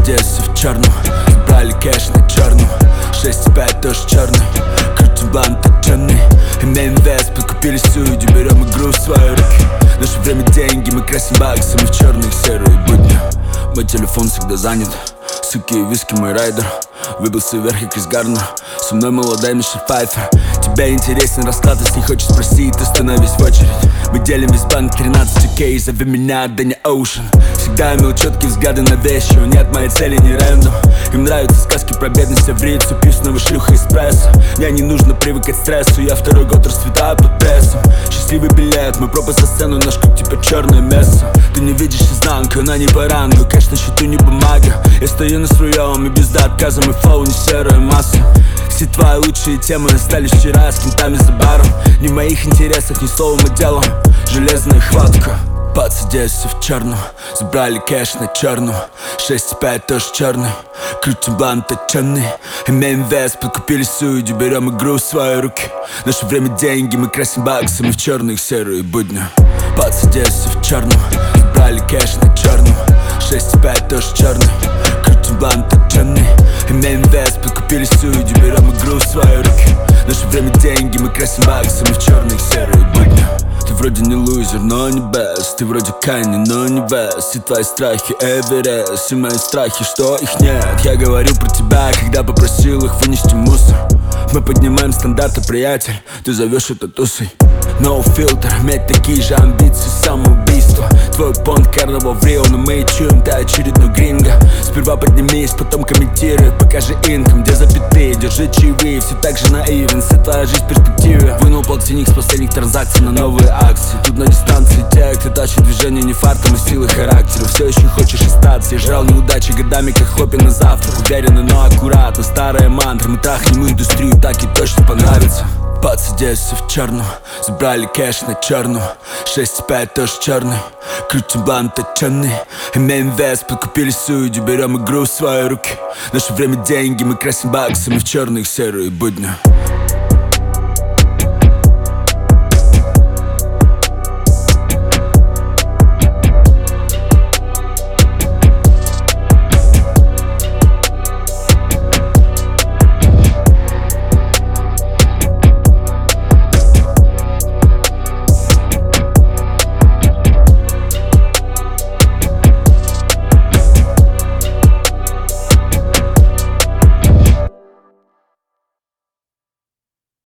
Одессе в черном, забрали кэш на черном. 6,5 тоже черный, крутим блант отчаянный. Имеем вес, подкупили судью, берем игру в свои руки. Наше время деньги, мы красим баксами в черные серые будни. Мой телефон всегда занят, суки и виски мой райдер. Выбился вверх и Крис Гарнер, со мной молодая Миша Пфайфер. Тебе интересен расклад, если хочешь спросить, ты становись в очередь. Мы делим весь банк 13 кей, зови меня Дэнни Оушен. Всегда имел четкие взгляды на вещи, нет, моей цели не рэндом. Им нравятся сказки про бедность, я в рицу пью снова шлюха эспрессо. Мне не нужно привыкать к стрессу, я второй год расцветаю под прессом. Счастливый билет, мой пропуск за сцену, наш круг типа черное мясо. Ты не видишь изнанку, она не по рангу, кэш на счету не бумага. Я стою на своем и без до отказа, мой флоу не серая масса. Все твои лучшие темы остались вчера с кентами за баром. Не в моих интересах, ни словом и делом, железная хватка. Пац Одессе в черном, забрали кэш на черном. 6,5 тоже черный, крутим блант отчаянный. Имеем вес, подкупили судью, берем игру в свои руки. Наше время деньги, мы красим баксами в черных серые будни. Пац Одессе в черном, забрали кэш на черном. 6,5 тоже черный, крутим блант отчаянный. Имеем вес, подкупили судью, берем игру в свои руки. Наше время деньги, мы красим баксами в черных серые будни. Ты вроде не лузер, но не бест. Ты вроде Канни, но не вес. И твои страхи Эверест, и мои страхи, что их нет. Я говорил про тебя, когда попросил их вынести мусор. Мы поднимаем стандарты, приятель, ты зовешь это тусой. No filter, иметь такие же амбиции, самоубийство. Твой понт карнавал в Рио, но мы чуем, ты очередной гринго. Сперва поднимись, потом комментируй, покажи инком, где запятые. Держи чаевые, все так же наивен, вся твоя жизнь в перспективе. Вынул полтинник с последних транзакций на новые акции. Тут на дистанции те, кто тащит движение не фартом, а силой характера. Все еще хочешь остаться, я жрал неудачи годами, как хлопья на завтрак. Уверенно, но аккуратно, старая мантра. Мы трахнем индустрию, так и точно понравится. Пац Одессе в черном, забрали кэш на черном. 6,5 тоже черный, крутим блант отчаянный. Имеем вес, подкупили судью, берем игру в свои руки. Наше время деньги, мы красим баксами в черных серые будни.